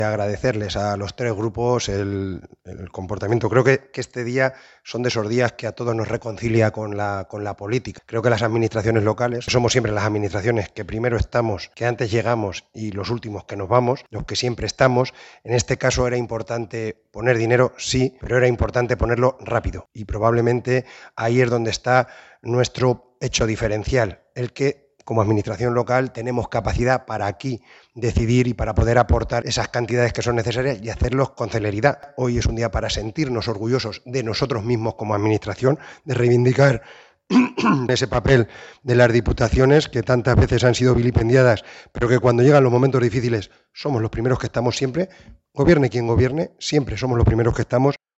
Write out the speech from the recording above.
Agradecerles a los tres grupos el comportamiento. Creo que este día son de esos días que a todos nos reconcilia con la política. Creo que las administraciones locales somos siempre las administraciones que primero estamos, que antes llegamos y los últimos que nos vamos, los que siempre estamos. En este caso era importante poner dinero, sí, pero era importante ponerlo rápido. Y probablemente ahí es donde está nuestro hecho diferencial, el que como administración local tenemos capacidad para aquí decidir y para poder aportar esas cantidades que son necesarias y hacerlos con celeridad. Hoy es un día para sentirnos orgullosos de nosotros mismos como administración, de reivindicar ese papel de las diputaciones que tantas veces han sido vilipendiadas, pero que cuando llegan los momentos difíciles somos los primeros que estamos siempre. Gobierne quien gobierne, siempre somos los primeros que estamos.